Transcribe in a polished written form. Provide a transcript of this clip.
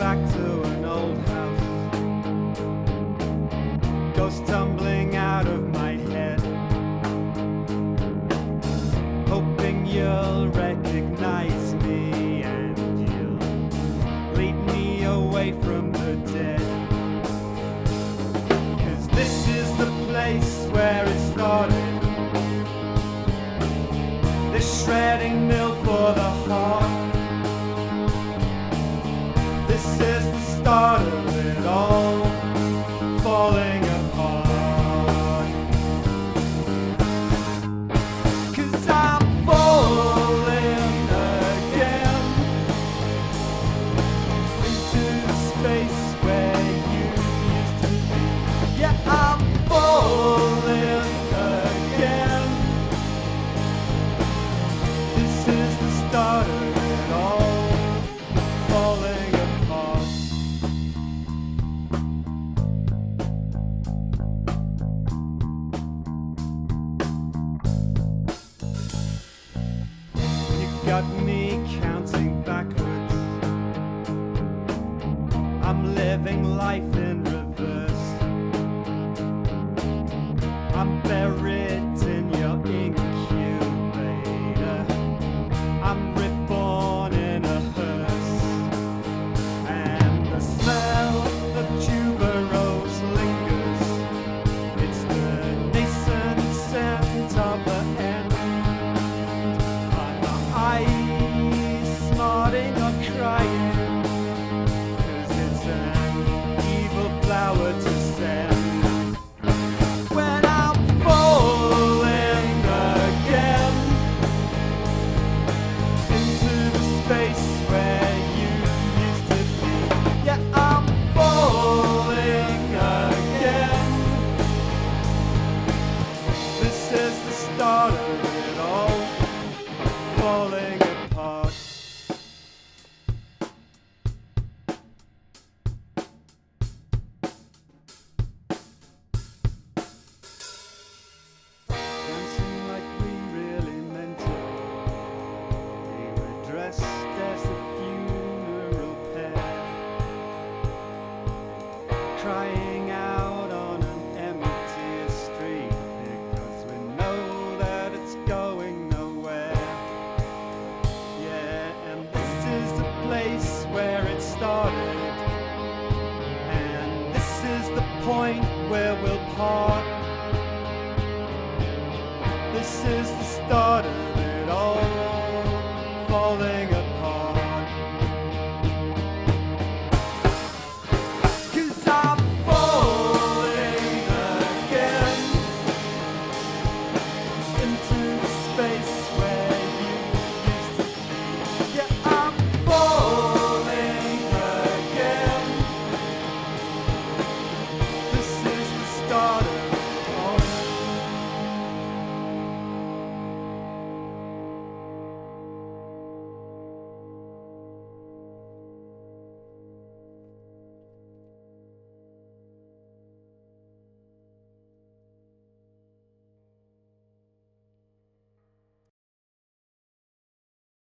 back to an old house. Ghosts tumbling out of my head, hoping you'll recognize me and you'll lead me away from the dead. 'Cause this is the place where it started, this shredding mill for the heart. This is the start of it all falling apart. 'Cause I'm falling again into the space where you used to be. Yeah, I'm falling again. This is the start of it all falling apart. You got me counting backwards. I'm living life in reverse. I'm buried in your incubator. I'm reborn in a hearse. And the smell of tuberose lingers. It's the nascent scent of the end. Are my eyes smarting or crying? 'Cause it's an evil flower to send. When I'm falling again into the space where you used to be. Yeah, I'm falling again. This is the start of it all falling apart. Dancing like we really meant it. We were dressed as a funeral pair, crying out on an empty street because we know that it's going nowhere. Yeah, and this is the place where it started, and this is the point where we'll part. This is the start of